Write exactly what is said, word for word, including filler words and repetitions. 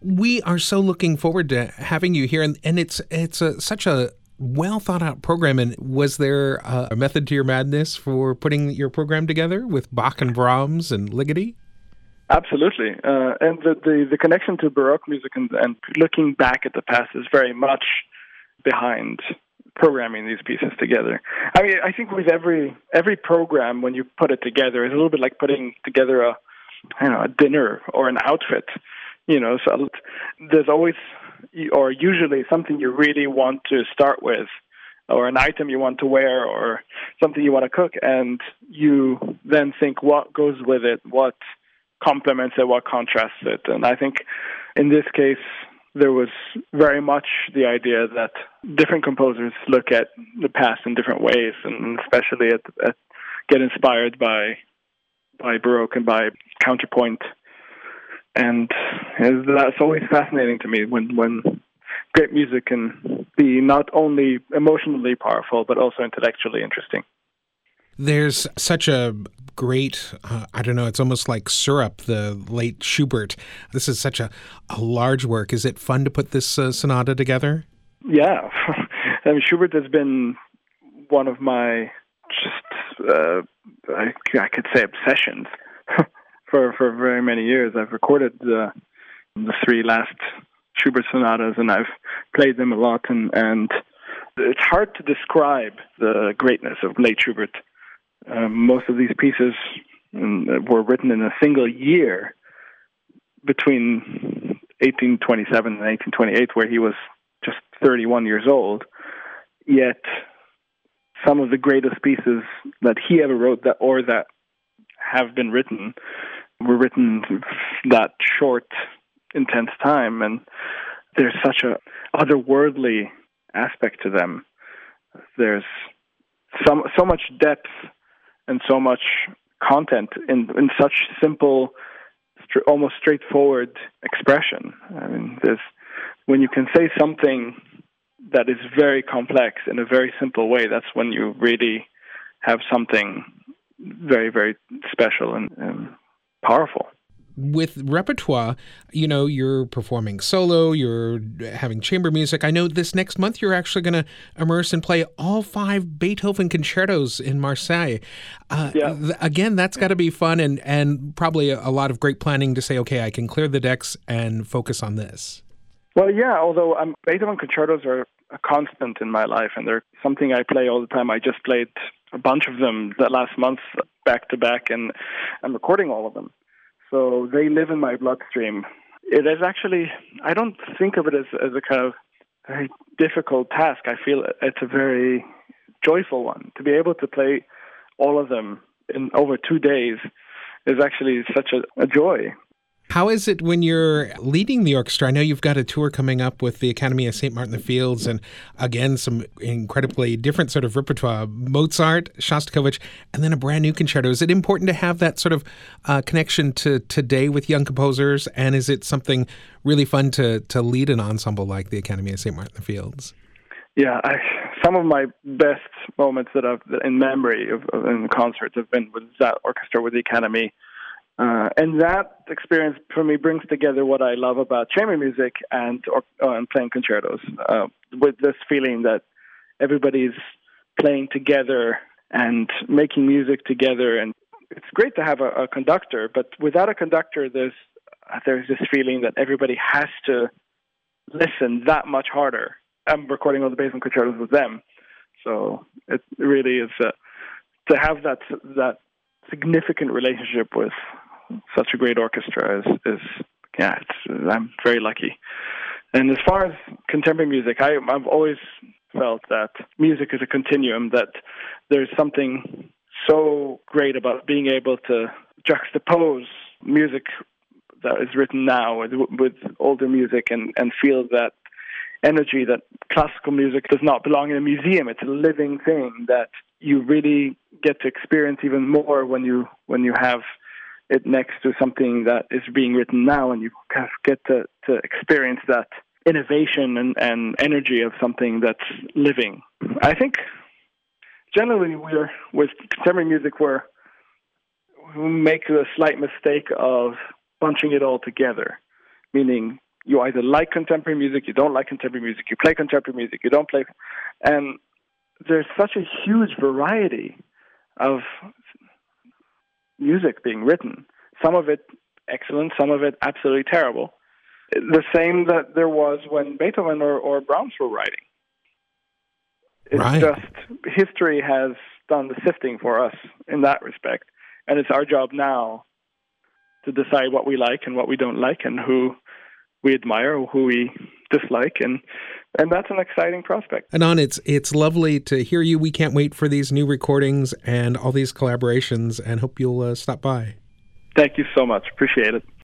We are so looking forward to having you here, and, and it's it's a, such a well thought out program. And was there a method to your madness for putting your program together with Bach and Brahms and Ligeti? Absolutely, uh, and the, the the connection to Baroque music and, and looking back at the past is very much behind programming these pieces together. I mean, I think with every every program, when you put it together, it's a little bit like putting together a, I don't know, a dinner or an outfit. You know, so there's always, or usually, something you really want to start with, or an item you want to wear, or something you want to cook, and you then think what goes with it, what complements it, what contrasts it. And I think in this case, there was very much the idea that different composers look at the past in different ways, and especially at, at get inspired by by Baroque and by counterpoint. And that's always fascinating to me when, when great music can be not only emotionally powerful, but also intellectually interesting. There's such a great, uh, I don't know, it's almost like syrup, the late Schubert. This is such a, a large work. Is it fun to put this uh, sonata together? Yeah. I mean, Schubert has been one of my just, uh, I, I could say, obsessions. For, for very many years. I've recorded the, the three last Schubert sonatas, and I've played them a lot, and, and it's hard to describe the greatness of late Schubert. Um, most of these pieces um, were written in a single year between eighteen twenty-seven and eighteen twenty-eight, where he was just thirty-one years old, yet some of the greatest pieces that he ever wrote that or that have been written were written that short, intense time, and there's such a otherworldly aspect to them. There's so, so much depth and so much content in, in such simple, st- almost straightforward expression. I mean, there's when you can say something that is very complex in a very simple way, that's when you really have something very, very special and, and powerful. With repertoire, you know, you're performing solo, you're having chamber music. I know this next month you're actually going to immerse and play all five Beethoven concertos in Marseille. Uh, yeah. th- again, that's got to be fun and, and probably a, a lot of great planning to say, okay, I can clear the decks and focus on this. Well, yeah, although um, Beethoven concertos are a constant in my life, and they're something I play all the time. I just played a bunch of them that last month back to back, and I'm recording all of them. So they live in my bloodstream. It is actually, I don't think of it as, as a kind of very difficult task. I feel it's a very joyful one. To be able to play all of them in over two days is actually such a, a joy. How is it when you're leading the orchestra? I know you've got a tour coming up with the Academy of Saint Martin in the Fields, and again, some incredibly different sort of repertoire, Mozart, Shostakovich, and then a brand new concerto. Is it important to have that sort of uh, connection to today with young composers, and is it something really fun to, to lead an ensemble like the Academy of Saint Martin in the Fields? Yeah, I, some of my best moments that I've in memory of, of in concerts have been with that orchestra, with the Academy. Uh, and that experience for me brings together what I love about chamber music and or, uh, and playing concertos, uh, with this feeling that everybody's playing together and making music together. And it's great to have a, a conductor, but without a conductor, there's there's this feeling that everybody has to listen that much harder. I'm recording all the Beethoven concertos with them, so it really is uh, to have that that significant relationship with such a great orchestra is, is yeah, it's, I'm very lucky. And as far as contemporary music, I, I've always felt that music is a continuum, that there's something so great about being able to juxtapose music that is written now with, with older music and, and feel that energy that classical music does not belong in a museum. It's a living thing that you really get to experience even more when you when you have it next to something that is being written now, and you kind of get to, to experience that innovation and, and energy of something that's living. I think generally we're with contemporary music we're we make the slight mistake of bunching it all together, meaning You either like contemporary music, you don't like contemporary music, you play contemporary music, you don't play. And there's such a huge variety of music being written. Some of it excellent, some of it absolutely terrible. The same that there was when Beethoven or, or Brahms were writing. It's right. just history has done the sifting for us in that respect. And it's our job now to decide what we like and what we don't like and who we admire or who we dislike. And and that's an exciting prospect. Anand, it's, it's lovely to hear you. We can't wait for these new recordings and all these collaborations and hope you'll uh, stop by. Thank you so much. Appreciate it.